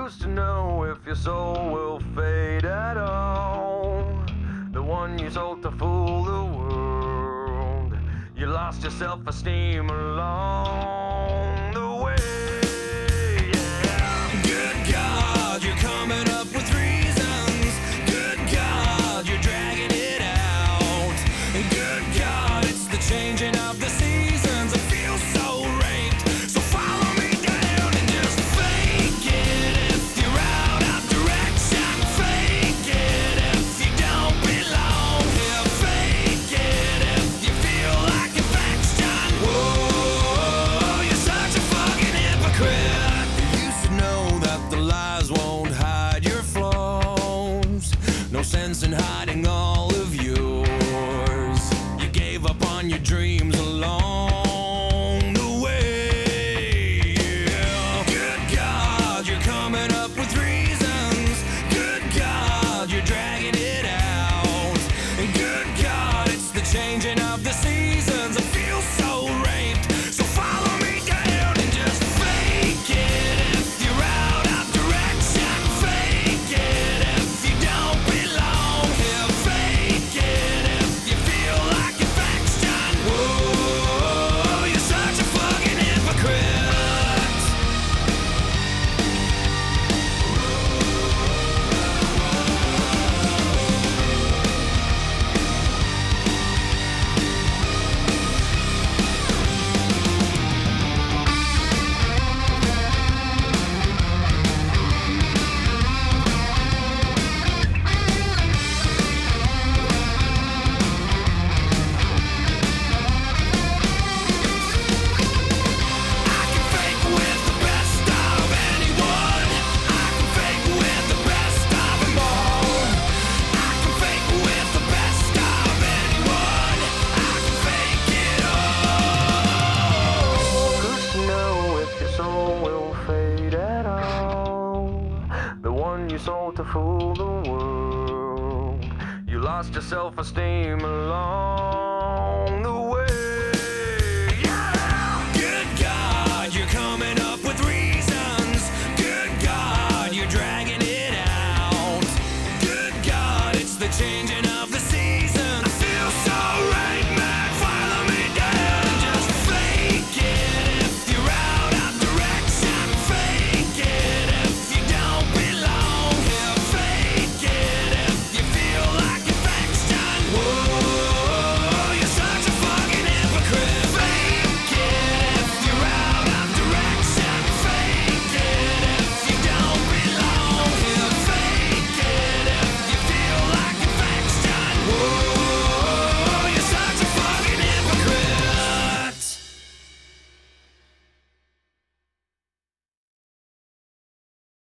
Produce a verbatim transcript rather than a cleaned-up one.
Who's to know if your soul will fade at all? The one you sold to fool the world. You lost your self-esteem along the way. Yeah. Good God, you're coming up with reasons. Good God, you're dragging it out. Good God, it's the changing of the seasons. I feel so raped. So follow me down and just fake it if you're out of direction. Fake it if you don't belong here. Fake it if you feel like infection. Whoa, you're such a fucking hypocrite. You should know that the lies won't hide your flaws. No sense in hiding all of yours. You gave up on your dreams along the way. Yeah. Good God, you're coming up with reasons. Good God, you're dragging it out. And good God, it's the changing of the seasons. I feel so raped. So follow me down and just fake it if you're out of direction. Fake it if you don't belong here. Fake it if you feel like infection. Whoa, you're such a fucking hypocrite. I can fake with the best of anyone. I can fake with the best of them all. I can fake with the best of anyone. I can fake it all. Who's to know if your soul will fade at all? The one you sold to fool the world. You lost your self-esteem along